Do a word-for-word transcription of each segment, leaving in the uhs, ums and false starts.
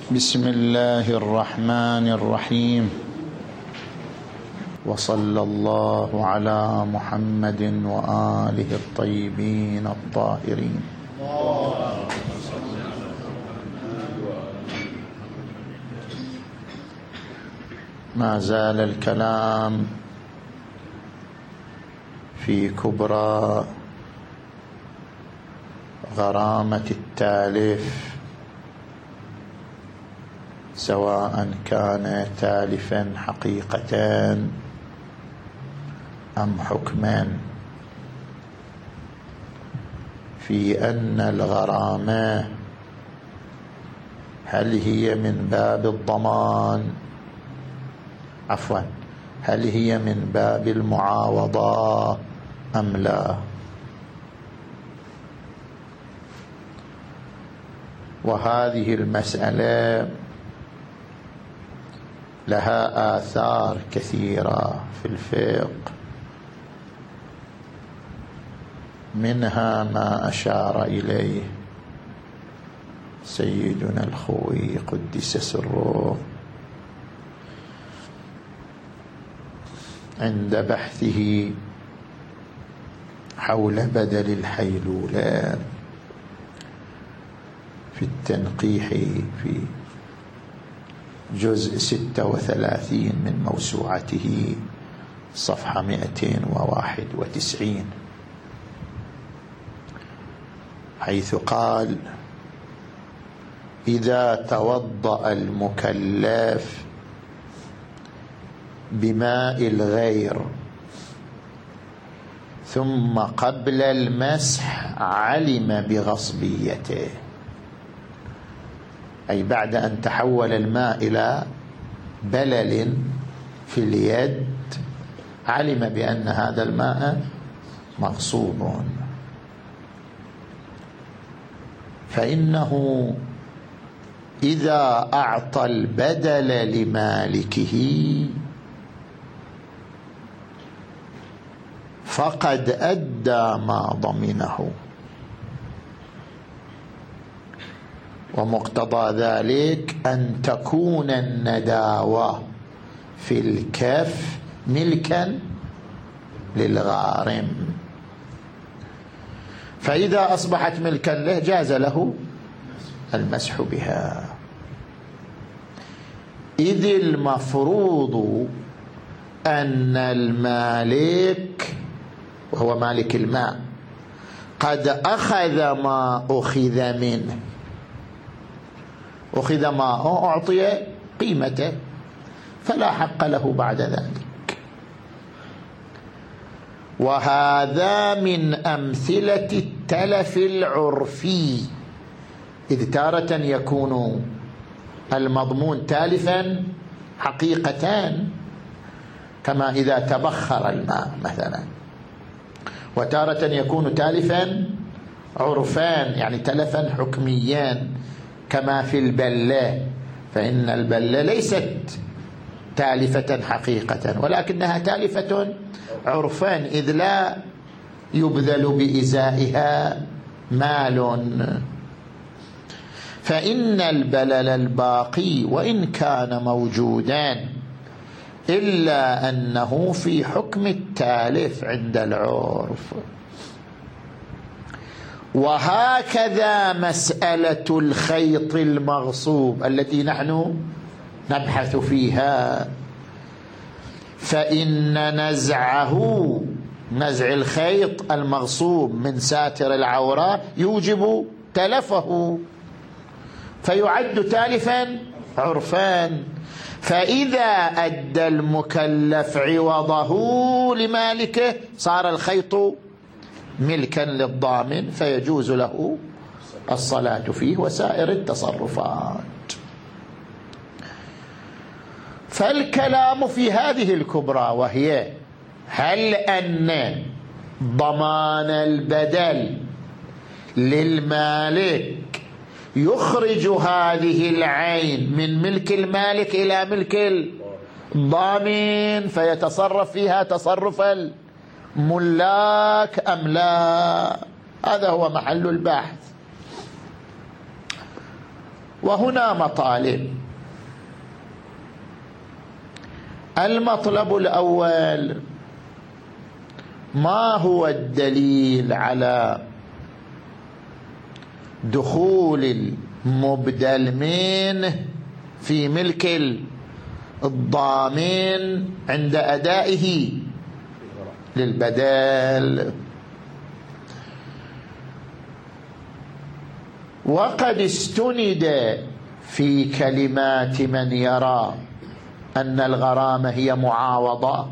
بسم الله الرحمن الرحيم، وصلى الله على محمد وآله الطيبين الطاهرين. ما زال الكلام في كبرى غرامة التالف، سواء كان تالفا حقيقة أم حكما، في أن الغرامة هل هي من باب الضمان، عفوا هل هي من باب المعاوضة أم لا. وهذه المسألة لها آثار كثيرة في الفقه، منها ما أشار إليه سيدنا الخوي قدس سره عند بحثه حول بدل الحيلولة في التنقيح في جزء ستة وثلاثين من موسوعته صفحة مئتين وواحد وتسعين، حيث قال: إذا توضأ المكلف بماء الغير ثم قبل المسح علم بغصبيته، أي بعد أن تحول الماء إلى بلل في اليد علم بأن هذا الماء مغصوب، فإنه إذا أعطى البدل لمالكه فقد أدى ما ضمنه، ومقتضى ذلك أن تكون النداوة في الكف ملكا للغارم، فإذا أصبحت ملكا له جاز له المسح بها، إذ المفروض أن المالك وهو مالك الماء قد أخذ ما أخذ منه، أخذ ما أعطي قيمته، فلا حق له بعد ذلك. وهذا من أمثلة التلف العرفي، إذ تارة يكون المضمون تالفا حقيقة كما إذا تبخر الماء مثلا، وتارة يكون تالفا عرفان يعني تلفا حكميا كما في البلة، فإن البلة ليست تالفة حقيقة ولكنها تالفة عرفان، إذ لا يبذل بإزائها مال. فإن البلل الباقي وإن كان موجودا إلا أنه في حكم التالف عند العرف. وهكذا مسألة الخيط المغصوب التي نحن نبحث فيها، فإن نزعه نزع الخيط المغصوب من ساتر العورة يوجب تلفه، فيعد تالفا عرفان، فإذا أدى المكلف عوضه لمالكه صار الخيط ملكا للضامن، فيجوز له الصلاة فيه وسائر التصرفات. فالكلام في هذه الكبرى، وهي هل أن ضمان البدل للمالك يخرج هذه العين من ملك المالك إلى ملك الضامن فيتصرف فيها تصرف الملاك أم لا؟ هذا هو محل البحث. وهنا مطالب. المطلب الأول: ما هو الدليل على دخول المبدل منه في ملك الضامن عند أدائه للبدل؟ وقد استند في كلمات من يرى أن الغرامة هي معاوضة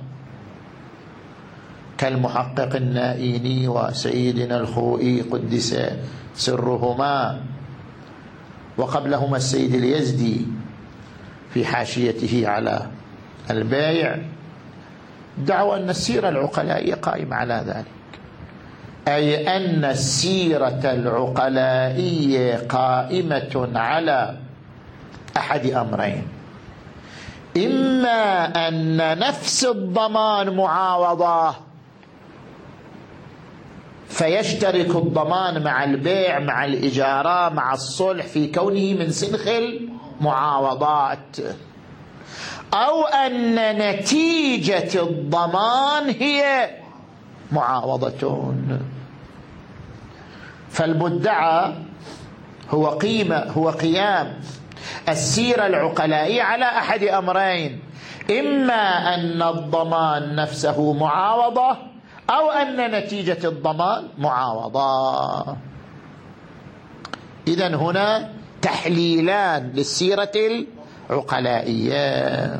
كالمحقق النائيني وسيدنا الخوئي قدس سرهما، وقبلهما السيد اليزدي في حاشيته على البيع، دعوا أن السيرة العقلائية قائمة على ذلك، أي أن السيرة العقلائية قائمة على أحد أمرين: إما أن نفس الضمان معاوضة فيشترك الضمان مع البيع مع الإجارة مع الصلح في كونه من سنخ المعاوضات، أو أن نتيجة الضمان هي معاوضة. فالمدعى هو قيمة هو قيام السيرة العقلائية على أحد أمرين: إما أن الضمان نفسه معاوضة أو أن نتيجة الضمان معاوضة. إذن هنا تحليلان للسيرة العقلائية.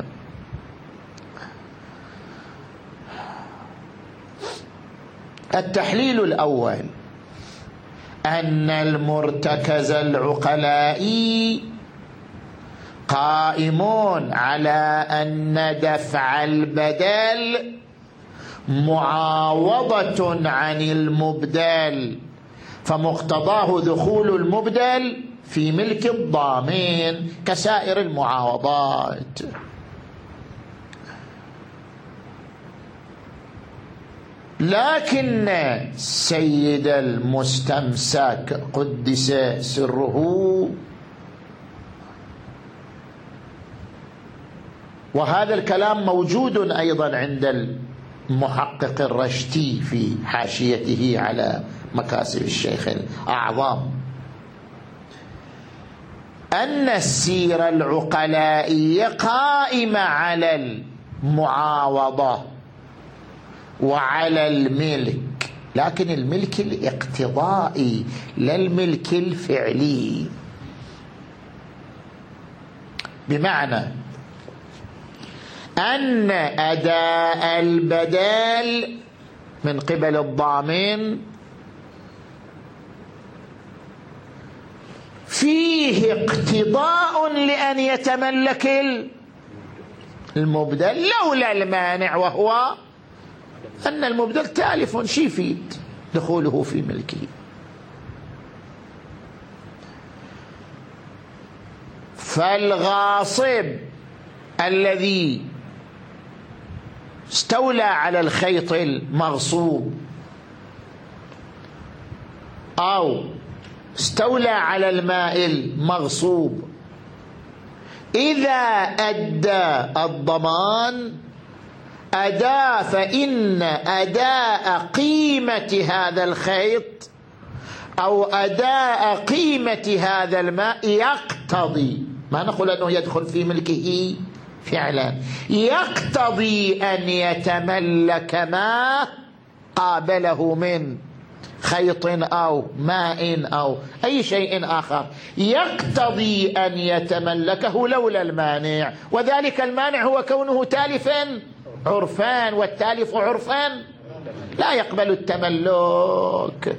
التحليل الأول: أن المرتكز العقلائي قائمون على أن دفع البدل معاوضة عن المبدل، فمقتضاه دخول المبدل في ملك الضامن كسائر المعاوضات. لكن سيد المستمسك قدس سره، وهذا الكلام موجود أيضا عند المحقق الرشتي في حاشيته على مكاسب الشيخ الأعظم، أن السيرة العقلائية قائمة على المعاوضة وعلى الملك، لكن الملك الاقتضائي لا الملك الفعلي. بمعنى أن أداء البدل من قبل الضامن فيه اقتضاء لأن يتملك المبدل لولا المانع، وهو أن المبدل تالف شي يفيد دخوله في ملكه. فالغاصب الذي استولى على الخيط المغصوب أو استولى على الماء المغصوب إذا أدى الضمان أداء، فإن أداء قيمة هذا الخيط أو أداء قيمة هذا الماء يقتضي، ما نقول أنه يدخل في ملكه فعلا، يقتضي أن يتملك ما قابله من خيط أو ماء أو أي شيء آخر، يقتضي أن يتملكه لولا المانع، وذلك المانع هو كونه تالفا عرفان، والتالف عرفان لا يقبل التملك.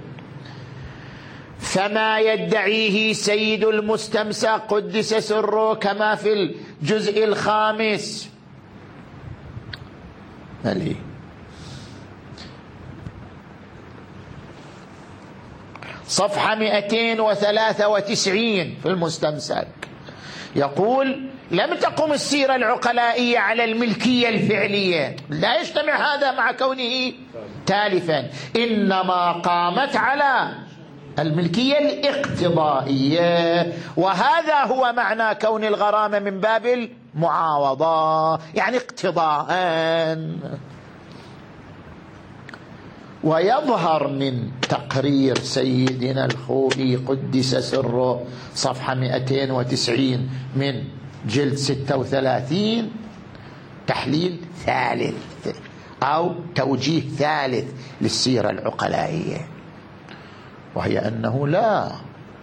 فما يدعيه سيد المستمسك قدس سره كما في الجزء الخامس ملي صفحة مئتين وثلاثة وتسعين في المستمسك، يقول: لم تقم السيرة العقلائية على الملكية الفعلية، لا يجتمع هذا مع كونه تالفا، إنما قامت على الملكية الاقتضائية، وهذا هو معنى كون الغرامة من باب المعاوضة، يعني اقتضاء. ويظهر من تقرير سيدنا الخوئي قدس سره صفحة مئتين وتسعين من جلد ستة وثلاثين تحليل ثالث أو توجيه ثالث للسيرة العقلائية، وهي أنه لا،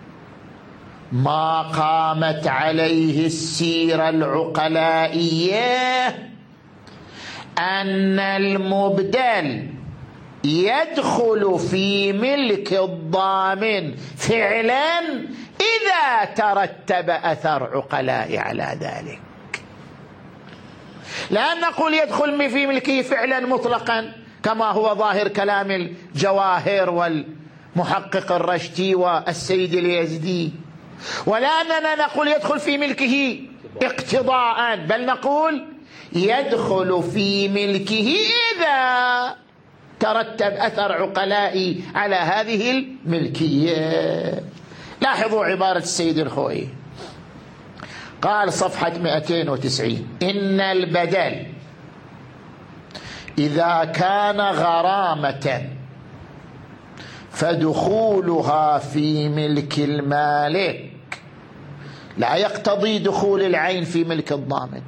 ما قامت عليه السيرة العقلائية أن المبدل يدخل في ملك الضامن فعلا إذا ترتب أثر عقلاء على ذلك. لا نقول يدخل في ملكه فعلا مطلقا كما هو ظاهر كلام الجواهر والمحقق الرشتي والسيد اليزدي، ولا أننا نقول يدخل في ملكه اقتضاء، بل نقول يدخل في ملكه إذا ترتب أثر عقلائي على هذه الملكية. لاحظوا عبارة السيد الخوئي، قال صفحة مئتين وتسعين: إن البدل إذا كان غرامة فدخولها في ملك المالك لا يقتضي دخول العين في ملك الضامن.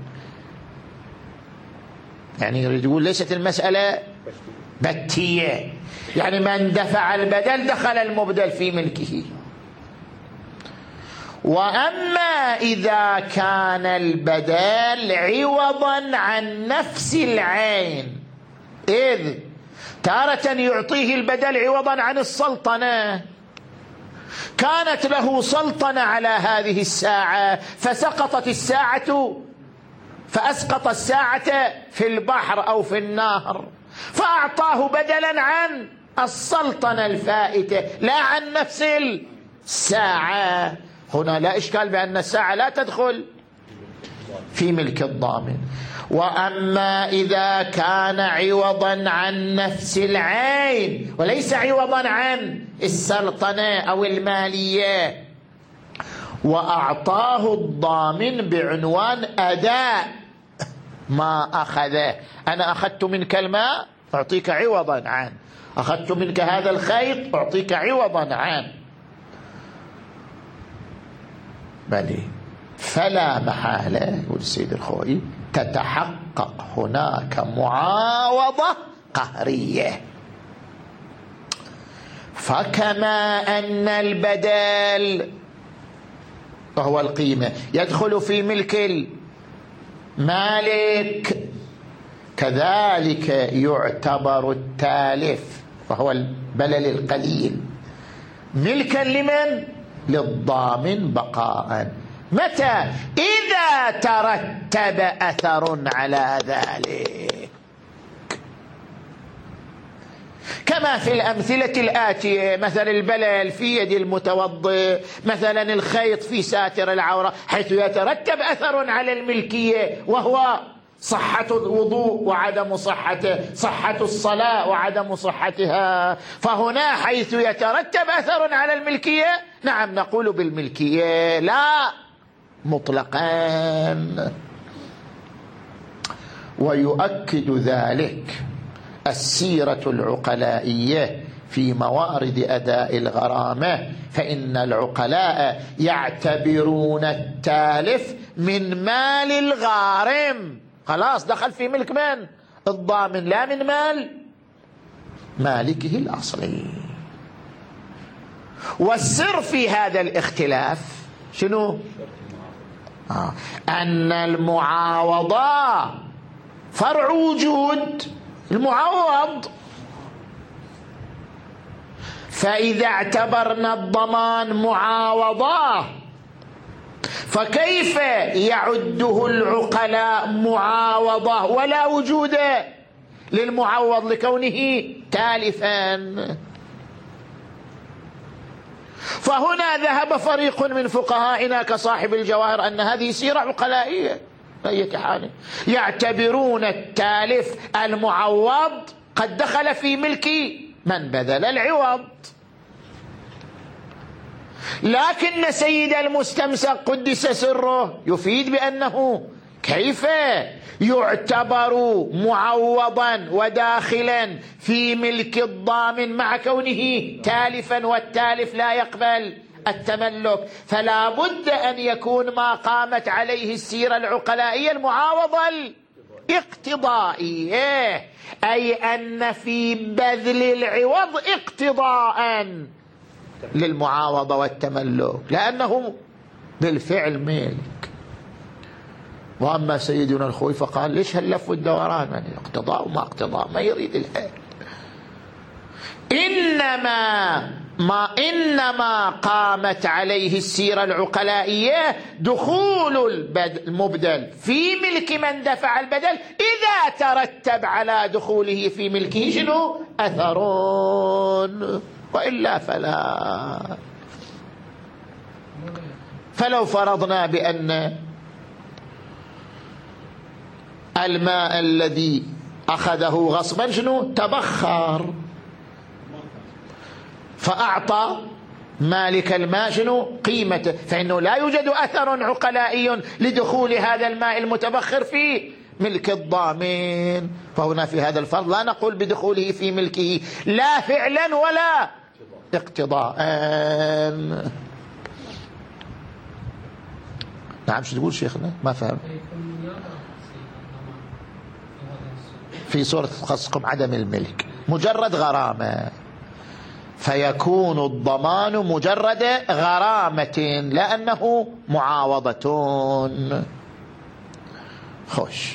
يعني يريد يقول ليست المسألة بتية، يعني من دفع البدل دخل المبدل في ملكه. وأما إذا كان البدل عوضا عن نفس العين، إذ تارة يعطيه البدل عوضا عن السلطنة، كانت له سلطنة على هذه الساعة فسقطت الساعة فأسقط الساعة في البحر أو في النهر، فأعطاه بدلا عن السلطنة الفائتة لا عن نفس الساعة. هنا لا إشكال بأن الساعة لا تدخل في ملك الضامن. وأما إذا كان عوضا عن نفس العين وليس عوضا عن السلطنة أو المالية، وأعطاه الضامن بعنوان أداء ما أخذه، أنا أخذت منك الماء أعطيك عوضا عن، أخذت منك هذا الخيط أعطيك عوضا عن، بلي فلا محالة يقول السيد الخوئي تتحقق هناك معاوضة قهرية. فكما أن البدل وهو القيمة يدخل في ملك المالك، كذلك يعتبر التالف وهو البلل القليل ملكا لمن؟ للضامن بقاء. متى؟ إذا ترتب أثر على ذلك، كما في الأمثلة الآتية، مثل البلل في يد المتوضئ، مثلا الخيط في ساتر العورة، حيث يترتب أثر على الملكية وهو صحة الوضوء وعدم صحته، صحة الصلاة وعدم صحتها. فهنا حيث يترتب أثر على الملكية نعم نقول بالملكية لا مطلقا. ويؤكد ذلك السيرة العقلائية في موارد أداء الغرامة، فإن العقلاء يعتبرون التالف من مال الغارم، خلاص دخل في ملك من؟ الضامن، لا من مال مالكه الأصلي. والسر في هذا الاختلاف شنو؟ آه. أن المعاوضة فرع وجود المعوض، فإذا اعتبرنا الضمان معاوضة فكيف يعده العقلاء معاوضة ولا وجود للمعوض لكونه تالفا؟ فهنا ذهب فريق من فقهائنا كصاحب الجواهر أن هذه سيرة عقلائية بأية حال، يعتبرون التالف المعوض قد دخل في ملك من بذل العوض. لكن سيد المستمسك قدس سره يفيد بأنه كيف يعتبر معوضا وداخلا في ملك الضامن مع كونه تالفا، والتالف لا يقبل التملك، فلا بد أن يكون ما قامت عليه السيرة العقلائية المعاوضة الاقتضائية، أي أن في بذل العوض اقتضاء للمعاوضة والتملك، لأنه بالفعل ملك. وأما سيدنا الخوي فقال ليش هاللف والدوران، يعني اقتضاء وما اقتضاء، ما يريد الحال. إنما ما إنما قامت عليه السيرة العقلائية دخول المبدل في ملك من دفع البدل إذا ترتب على دخوله في ملكه شنو أثرون، وإلا فلا. فلو فرضنا بأن الماء الذي أخذه غصبا شنو تبخر، فأعطى مالك الماء شنو قيمته، فإنه لا يوجد أثر عقلائي لدخول هذا الماء المتبخر في ملك الضامن. فهنا في هذا الفرض لا نقول بدخوله في ملكه لا فعلا ولا اقتضاء. نعم شو تقول شيخنا؟ ما فهم. في صورة تخصكم عدم الملك مجرد غرامة، فيكون الضمان مجرد غرامة لأنه معاوضة. خوش.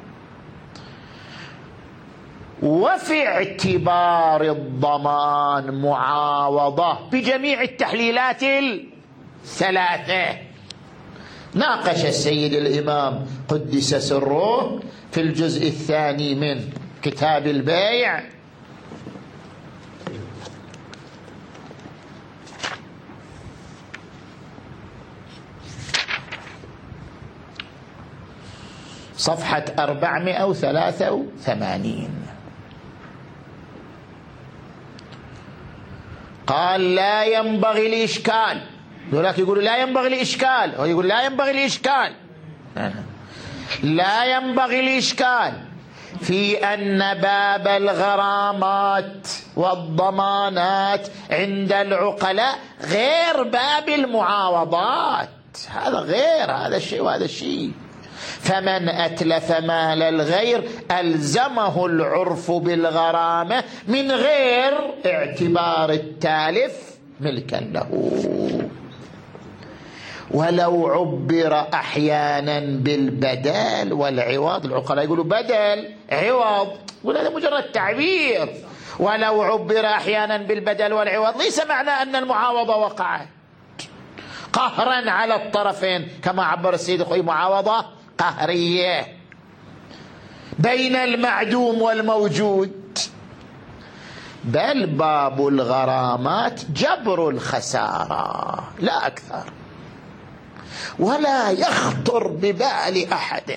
وفي اعتبار الضمان معاوضة بجميع التحليلات الثلاثة. ناقش السيد الإمام قدس سره في الجزء الثاني من كتاب البيع صفحة أربعمائة وثلاثة وثمانين. قال لا ينبغي الإشكال، ولكن يقول لا ينبغي الإشكال، هو يقول لا ينبغي الإشكال، لا ينبغي الإشكال في أن باب الغرامات والضمانات عند العقلاء غير باب المعاوضات، هذا غير هذا الشيء وهذا الشيء. فمن أتلف مال الغير ألزمه العرف بالغرامة من غير اعتبار التالف ملكا له، ولو عبر أحيانا بالبدل والعوض. العقلاء يقولوا بدل عوض، يقول هذا مجرد تعبير. ولو عبر أحيانا بالبدل والعوض ليس معنى أن المعاوضة وقعت قهرا على الطرفين، كما عبر السيد الخوي معاوضة قهرية بين المعدوم والموجود، بل باب الغرامات جبر الخسارة لا أكثر. ولا يخطر ببال أحد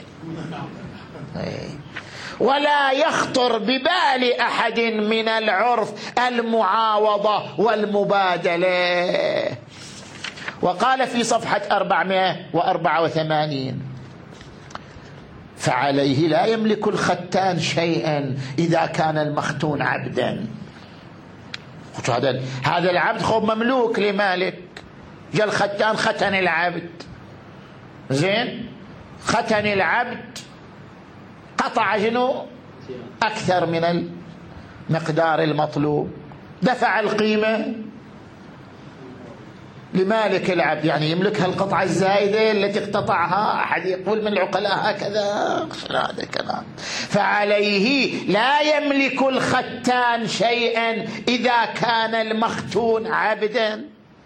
ولا يخطر ببال أحد من العرف المعاوضة والمبادلة. وقال في صفحة أربعمائة وأربعة وثمانين فعليه لا يملك الختان شيئا إذا كان المختون عبدا. هذا العبد خب مملوك لمالك، جاء الختان ختن العبد، زين ختن العبد قطع جنو أكثر من المقدار المطلوب، دفع القيمة لمالك العبد، يعني يملكها القطعة الزائدة التي اقتطعها. أحد يقول من العقلاء هكذا، هذا كلام. فعليه لا يملك الختان شيئا إذا كان المختون عبدا.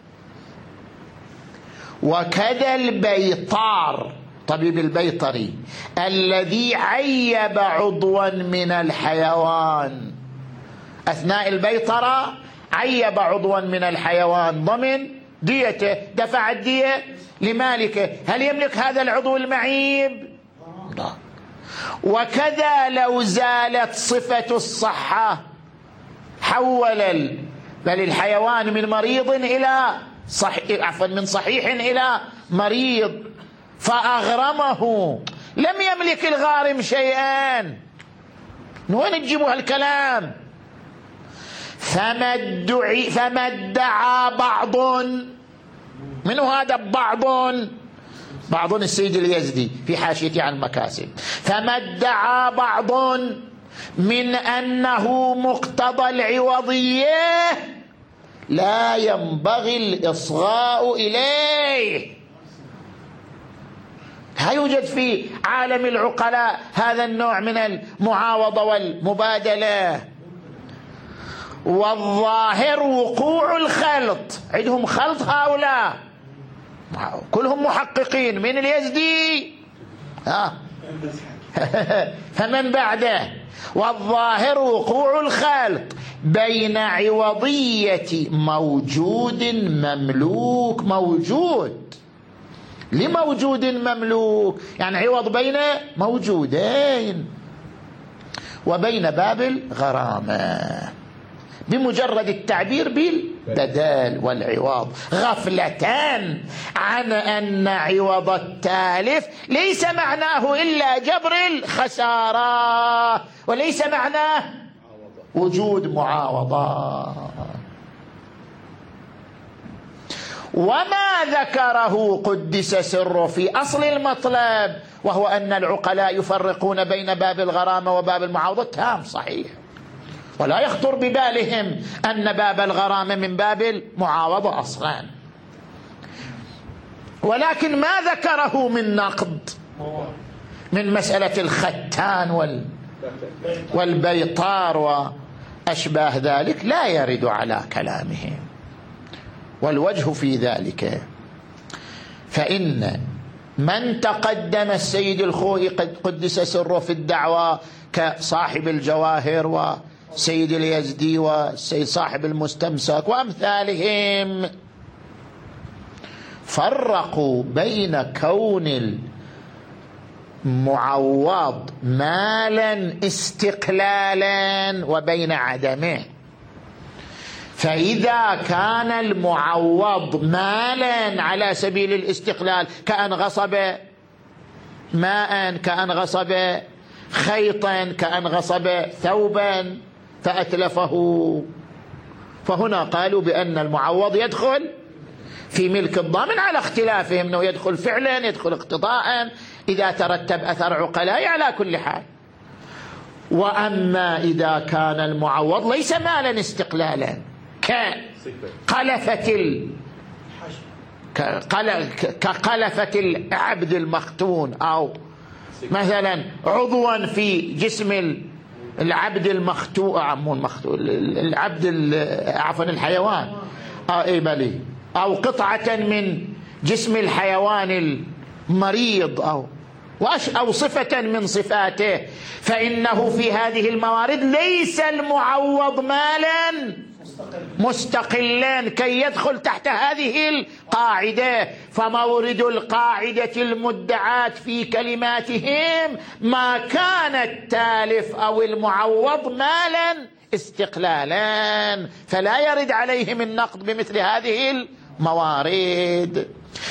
وكذا البيطار طبيب البيطري الذي عيب عضوا من الحيوان أثناء البيطرة، عيب عضوا من الحيوان ضمن ديته، دفع الدية لمالكه، هل يملك هذا العضو المعيب؟ لا. وكذا لو زالت صفة الصحة حول بل الحيوان من مريض إلى صحيح عفوا من صحيح إلى مريض فأغرمه، لم يملك الغارم شيئا. من وين تجيبوا هالكلام؟ فما ادعي فما ادعى بعض، من هذا بعض؟ بعض السيد اليزدي في حاشيته عن المكاسب. فما ادعى بعض من أنه مقتضى العوضية لا ينبغي الإصغاء إليه. لا يوجد في عالم العقلاء هذا النوع من المعاوضة والمبادلة. والظاهر وقوع الخلط، عندهم خلط هؤلاء كلهم محققين من اليزدي ها فمن بعده. والظاهر وقوع الخلط بين عوضية موجود مملوك موجود لموجود مملوك، يعني عوض بين موجودين، وبين باب الغرامة بمجرد التعبير بالبدل والعوض، غفلة عن أن عوض التالف ليس معناه إلا جبر الخسارة، وليس معناه وجود معاوضة. وما ذكره قدس سره في أصل المطلب، وهو أن العقلاء يفرقون بين باب الغرامة وباب المعاوضة، تام صحيح، ولا يخطر ببالهم أن باب الغرامة من باب المعاوضة أصلا. ولكن ما ذكره من نقد من مسألة الختان وال والبيطار وأشباه ذلك لا يرد على كلامهم. والوجه في ذلك فإن من تقدم السيد الخوئي قدس سره في الدعوة كصاحب الجواهر وسيد اليزدي والسيد صاحب المستمسك وأمثالهم، فرقوا بين كون المعوض مالا استقلالا وبين عدمه. فإذا كان المعوض مالا على سبيل الاستقلال، كأن غصب ماء، كأن غصب خيطا، كأن غصب ثوبا فأتلفه، فهنا قالوا بأن المعوض يدخل في ملك الضامن على اختلافهم، أنه يدخل فعلا يدخل اقتضاء إذا ترتب أثر عقلاء على كل حال. وأما إذا كان المعوض ليس مالا استقلالا كقلفة ال... كقلفة العبد المختون، أو مثلا عضوا في جسم العبد المختون العبد عفوا الحيوان أي بلي، أو قطعة من جسم الحيوان المريض، أو أو صفة من صفاته، فإنه في هذه الموارد ليس المعوض مالا مستقلا كي يدخل تحت هذه القاعدة. فمورد القاعدة المدعاة في كلماتهم ما كان التالف أو المعوض مالا استقلالا، فلا يرد عليهم النقد بمثل هذه الموارد.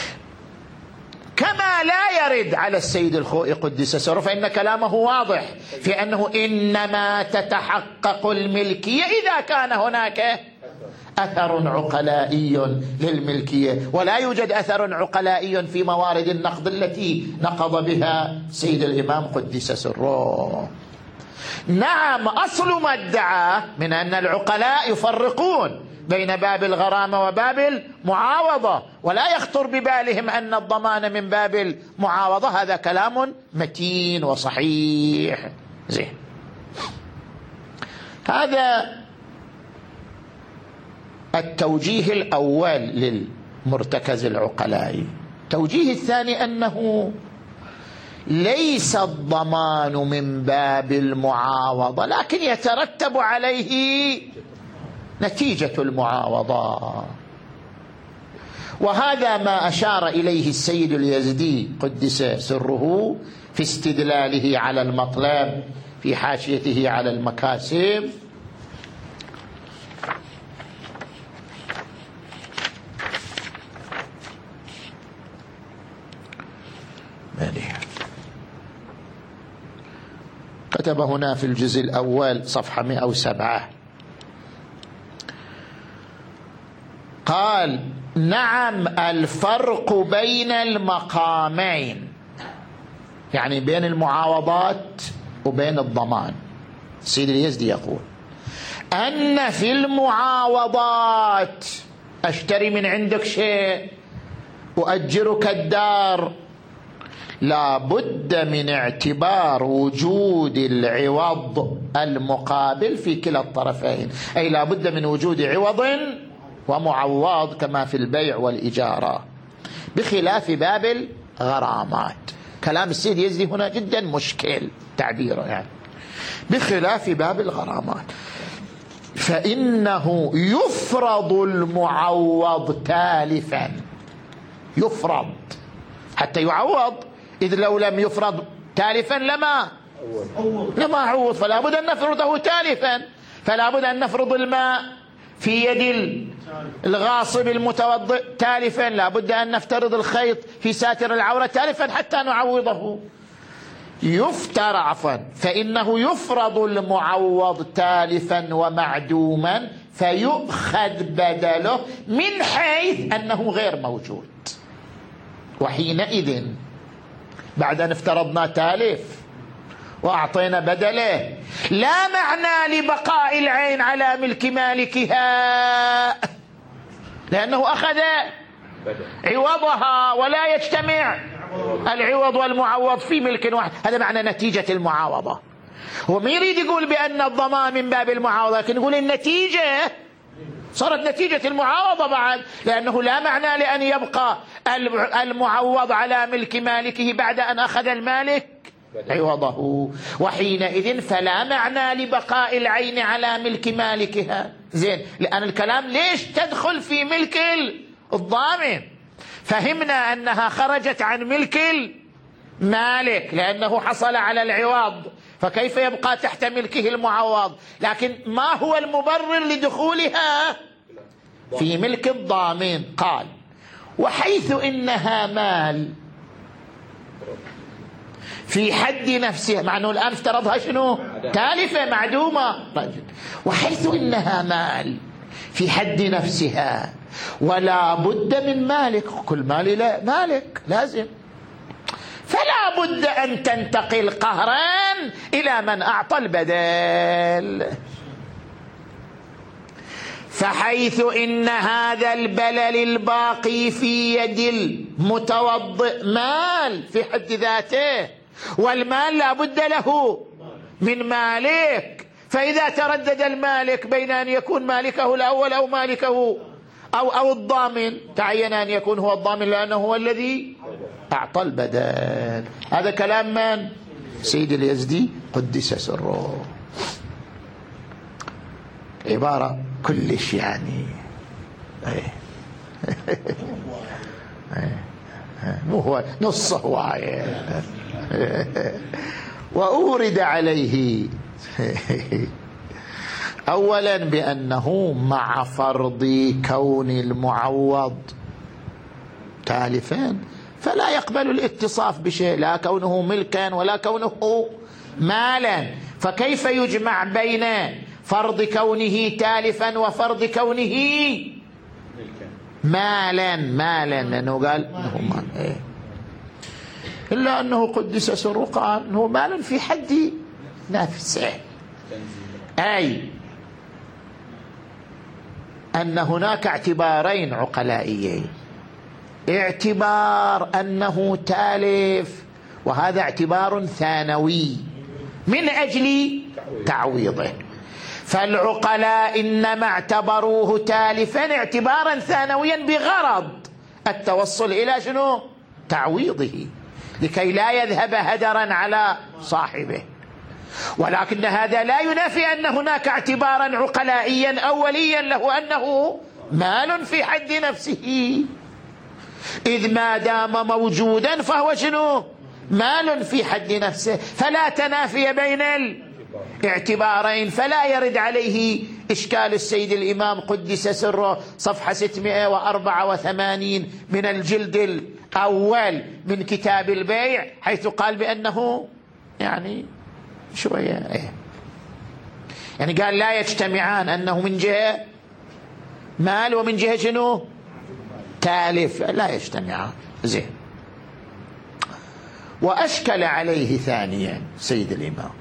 كما لا يرد على السيد الخوئي قدس سره، فإن كلامه واضح في أنه إنما تتحقق الملكية إذا كان هناك أثر عقلائي للملكية، ولا يوجد أثر عقلائي في موارد النقد التي نقض بها سيد الإمام قدس سره. نعم، أصل ما ادعى من أن العقلاء يفرقون بين باب الغرامة وباب المعاوضة، ولا يخطر ببالهم أن الضمان من باب المعاوضة، هذا كلام متين وصحيح. زين، هذا التوجيه الأول للمرتكز العقلائي. التوجيه الثاني أنه ليس الضمان من باب المعاوضة، لكن يترتب عليه نتيجة المعاوضة، وهذا ما أشار إليه السيد اليزدي قدس سره في استدلاله على المطلب في حاشيته على المكاسب. كتب هنا في الجزء الأول صفحة مئة وسبعة، قال: نعم، الفرق بين المقامين، يعني بين المعاوضات وبين الضمان. سيد اليزدي يقول أن في المعاوضات أشتري من عندك شيء، أؤجرك الدار، لا بد من اعتبار وجود العوض المقابل في كلا الطرفين، أي لا بد من وجود عوض ومعوض كما في البيع والإجارة، بخلاف باب الغرامات. كلام السيد يزدي هنا جدا مشكل تعبيره، يعني بخلاف باب الغرامات فإنه يفرض المعوض تالفا، يفرض حتى يعوض، إذ لو لم يفرض تالفا لما لما عوض، فلا بد أن نفرضه تالفا، فلا بد أن نفرض الماء في يد الغاصب المتوضئ تالفا، لا بد أن نفترض الخيط في ساتر العورة تالفا حتى نعوضه. يفتر عفوا فإنه يفرض المعوض تالفا ومعدوما فيؤخذ بدله من حيث أنه غير موجود، وحينئذ بعد أن افترضنا تالف وأعطينا بدله لا معنى لبقاء العين على ملك مالكها، لأنه أخذ عوضها ولا يجتمع العوض والمعوض في ملك واحد. هذا معنى نتيجة المعاوضة. هو ما يريد يقول بأن الضمان من باب المعاوضة، لكن يقول النتيجة صارت نتيجة المعاوضة بعد، لأنه لا معنى لأن يبقى المعوض على ملك مالكه بعد أن أخذ المالك عوضه، وحينئذ فلا معنى لبقاء العين على ملك مالكها. زين، لأن الكلام ليش تدخل في ملك الضامن؟ فهمنا أنها خرجت عن ملك المالك لأنه حصل على العوض، فكيف يبقى تحت ملكه المعوض؟ لكن ما هو المبرر لدخولها في ملك الضامن؟ قال: وحيث إنها مال في حد نفسها، مع أنه الآن افترضها شنو؟ تالفة معدومة. وحيث إنها مال في حد نفسها ولا بد من مالك، كل مال لا مالك لازم، فلا بد أن تنتقل قهرا إلى من أعطى البدل. فحيث إن هذا البلل الباقي في يد المتوضئ مال في حد ذاته، والمال لا بد له من مالك، فإذا تردد المالك بين أن يكون مالكه الأول أو مالكه أو أو الضامن، تعين أن يكون هو الضامن لأنه هو الذي أعطى البدل. هذا كلام من؟ سيد اليزدي قدس سره. عبارة كلش يعني مو هو نص هواية. وأورد عليه أولا بأنه مع فرض كون المعوض تالفا فلا يقبل الاتصاف بشيء، لا كونه ملكا ولا كونه مالا، فكيف يجمع بين فرض كونه تالفا وفرض كونه مالا مالا لأنه قال أنه مال إيه؟ إلا أنه قدس سره قال أنه مال في حد نفسه، أي أن هناك اعتبارين عقلائيين: اعتبار أنه تالف، وهذا اعتبار ثانوي من أجل تعويضه، فالعقلاء إنما اعتبروه تالفا اعتبارا ثانويا بغرض التوصل إلى شنو؟ تعويضه، لكي لا يذهب هدرا على صاحبه. ولكن هذا لا ينافي أن هناك اعتبارا عقلائيا أوليا له أنه مال في حد نفسه، إذ ما دام موجودا فهو شنو؟ مال في حد نفسه، فلا تنافي بين الاعتبارين، فلا يرد عليه إشكال السيد الإمام قدس سره صفحة ستمائة وأربعة وثمانين من الجلد الأول من كتاب البيع، حيث قال بأنه يعني شوية إيه؟ يعني قال لا يجتمعان، أنه من جهة مال ومن جهة شنو تالف، لا يجتمعان. زين. وأشكل عليه ثانيا سيد الإمام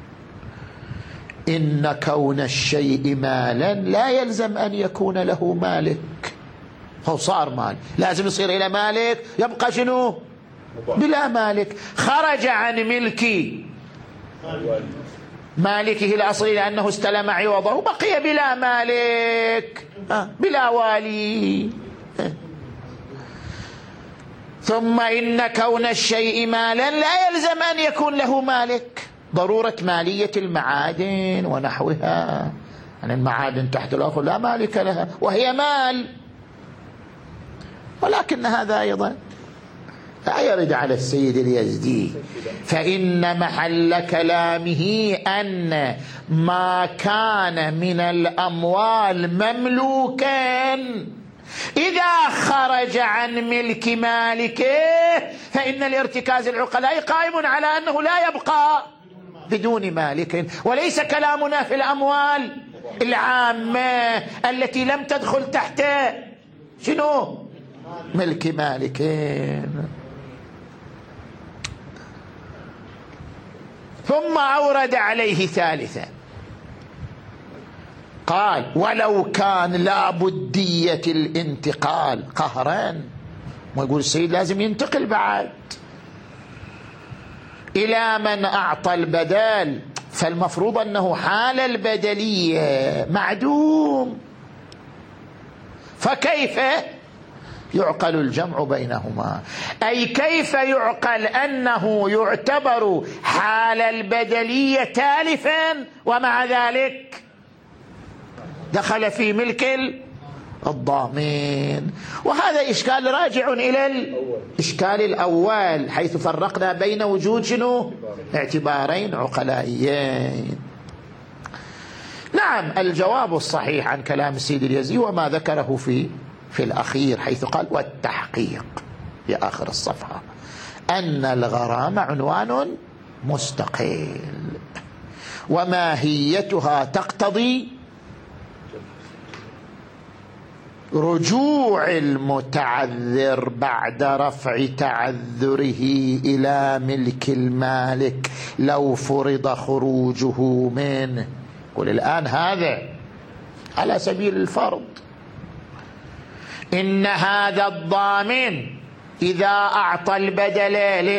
إن كون الشيء مالا لا يلزم أن يكون له مالك. هو صار مال، لازم يصير إلى مالك، يبقى شنو بلا مالك. خرج عن ملكي مالكه الأصلي لأنه استلم عوضه، بقي بلا مالك بلا والي. ثم إن كون الشيء مالا لا يلزم أن يكون له مالك. ضرورة مالية المعادن ونحوها، يعني المعادن تحت الأرض لا مالك لها وهي مال، ولكن هذا أيضا لا يرد على السيد اليزدي، فإن محل كلامه أن ما كان من الأموال مملوكا إذا خرج عن ملك مالكه فإن الارتكاز العقلاء قائم على أنه لا يبقى بدون مالك. وليس كلامنا في الأموال العامة التي لم تدخل تحت شنو ملك مالكين. ثم أورد عليه ثالثا قال ولو كان لا بدية الانتقال قهرا، ما يقول السيد لازم ينتقل بعد إلى من أعطى البدل، فالمفروض أنه حال البدلية معدوم، فكيف يعقل الجمع بينهما؟ أي كيف يعقل أنه يعتبر حال البدلية تالفا ومع ذلك دخل في ملك الضامن؟ وهذا إشكال راجع إلى الإشكال الأول، حيث فرقنا بين وجود شنو اعتبارين عقلائيين. نعم، الجواب الصحيح عن كلام السيد اليزدي وما ذكره في في الأخير، حيث قال والتحقيق في آخر الصفحة أن الغرامة عنوان مستقل وماهيتها تقتضي رجوع المتعذر بعد رفع تعذره إلى ملك المالك لو فرض خروجه منه. قل الآن هذا على سبيل الفرض، إن هذا الضامن إذا أعطى البدل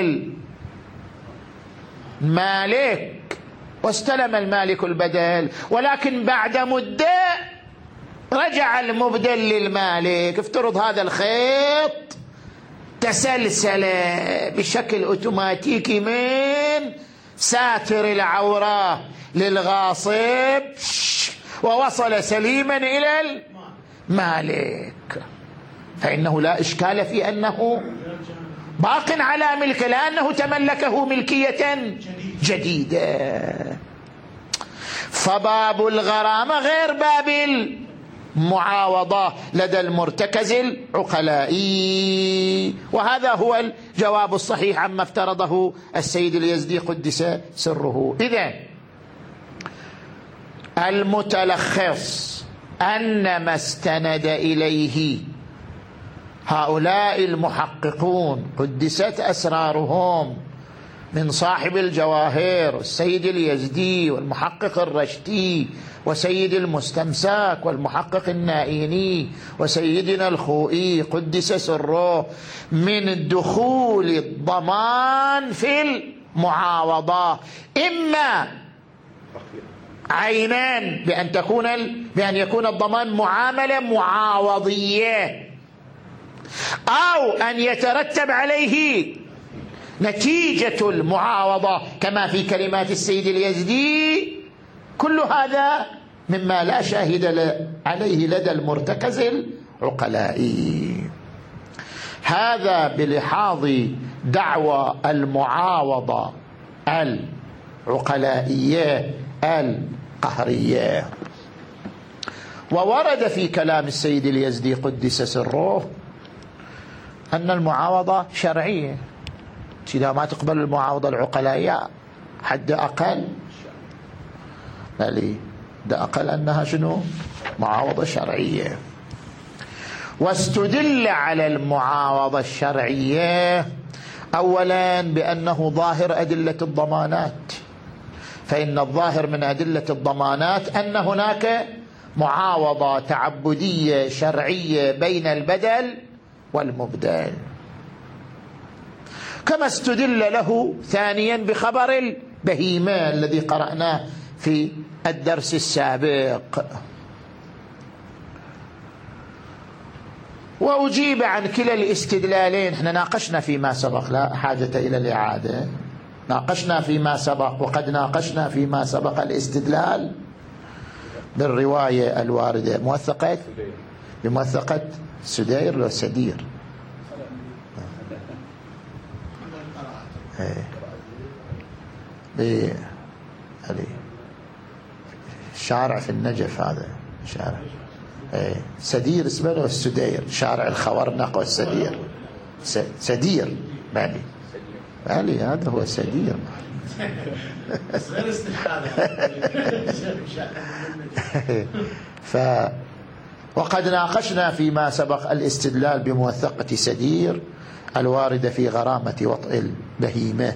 للمالك واستلم المالك البدل، ولكن بعد مدة رجع المبدل للمالك، افترض هذا الخيط تسلسل بشكل اوتوماتيكي من ساتر العورة للغاصب ووصل سليما إلى المالك، فإنه لا إشكال في أنه باق على ملكه لأنه تملكه ملكية جديدة. فباب الغرامة غير باب المعاوضة لدى المرتكز العقلائي، وهذا هو الجواب الصحيح عما افترضه السيد اليزدي قدس سره. إذن المتلخص أن ما استند إليه هؤلاء المحققون قدست أسرارهم من صاحب الجواهر السيد اليزدي والمحقق الرشدي وسيد المستمسك والمحقق النائيني وسيدنا الخوئي قدس سره من دخول الضمان في المعاوضة، إما عينان بأن تكون بأن يكون الضمان معاملة معاوضية، أو أن يترتب عليه نتيجة المعاوضة كما في كلمات السيد اليزدي. كل هذا مما لا شاهد عليه لدى المرتكز العقلائي. هذا بلحاظ دعوى المعاوضة العقلائية القهرية. وورد في كلام السيد اليزدي قدس سره أن المعاوضة شرعية، إذا ما تقبل المعاوضة العقلائية حد أقل بل ده أقل أنها شنو؟ معاوضة شرعية. واستدل على المعاوضة الشرعية أولا بأنه ظاهر أدلة الضمانات، فإن الظاهر من أدلة الضمانات أن هناك معاوضة تعبدية شرعية بين البدل والمبدل، كما استدل له ثانيا بخبر البهيمة الذي قرأناه في الدرس السابق. وأجيب عن كلا الاستدلالين. احنا ناقشنا فيما سبق، لا حاجة إلى الإعادة، ناقشنا فيما سبق، وقد ناقشنا فيما سبق الاستدلال بالرواية الواردة موثقة بموثقة سدير لو سدير شارع في النجف، هذا شارع ايه سدير اسمه له السدير، شارع الخورنق والسدير، سدير بالي بالي هذا هو سدير. ف وقد ناقشنا فيما سبق الاستدلال بموثقة سدير الواردة في غرامة وطئ البهيمة.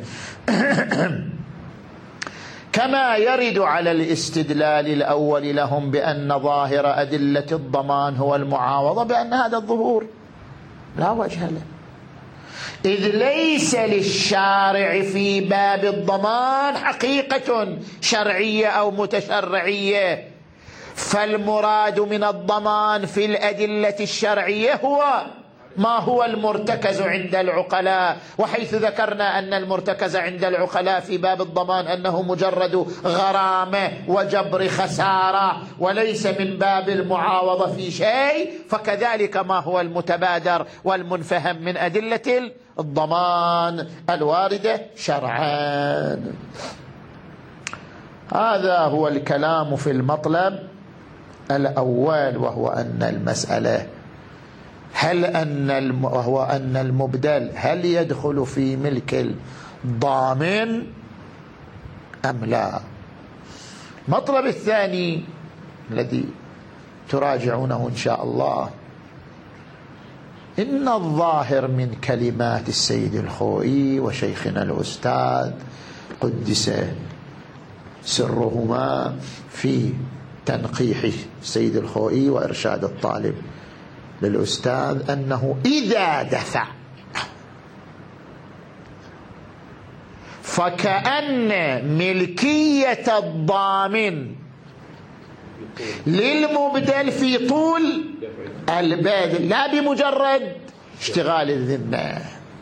كما يرد على الاستدلال الأول لهم بأن ظاهر أدلة الضمان هو المعاوضة، بأن هذا الظهور لا وجه له، إذ ليس للشارع في باب الضمان حقيقة شرعية أو متشرعية، فالمراد من الضمان في الأدلة الشرعية هو ما هو المرتكز عند العقلاء، وحيث ذكرنا أن المرتكز عند العقلاء في باب الضمان أنه مجرد غرامة وجبر خسارة وليس من باب المعاوضة في شيء، فكذلك ما هو المتبادر والمنفهم من أدلة الضمان الواردة شرعا. هذا هو الكلام في المطلب الأول، وهو أن المسألة هل أن وهو أن المبدل هل يدخل في ملك الضامن أم لا. المطلب الثاني الذي تراجعونه إن شاء الله، إن الظاهر من كلمات السيد الخوئي وشيخنا الأستاذ قدس سرهما في تنقيح السيد الخوئي وإرشاد الطالب للأستاذ أنه إذا دفع فكأن ملكية الضامن للمبدل في طول البذل لا بمجرد اشتغال الذمة،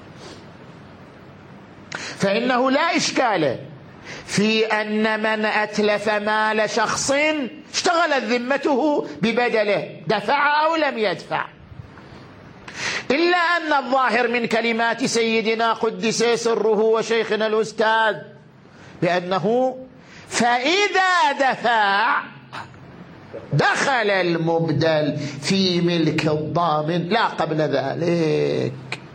فإنه لا إشكال في أن من أتلف مال شخص اشتغلت ذمته ببدله دفع أو لم يدفع، إلا أن الظاهر من كلمات سيدنا قدس سره وشيخنا الأستاذ بأنه فإذا دفع دخل المبدل في ملك الضامن لا قبل ذلك.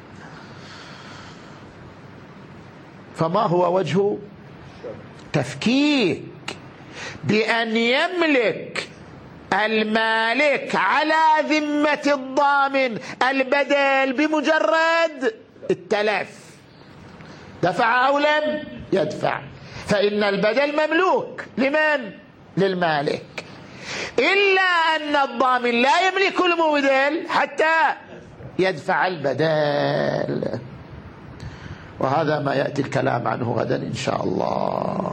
فما هو وجه تفكيك بأن يملك المالك على ذمة الضامن البدل بمجرد التلف، دفع أو لم يدفع، فإن البدل مملوك لمن؟ للمالك، إلا أن الضامن لا يملك المبدل حتى يدفع البدل، وهذا ما يأتي الكلام عنه غدا إن شاء الله.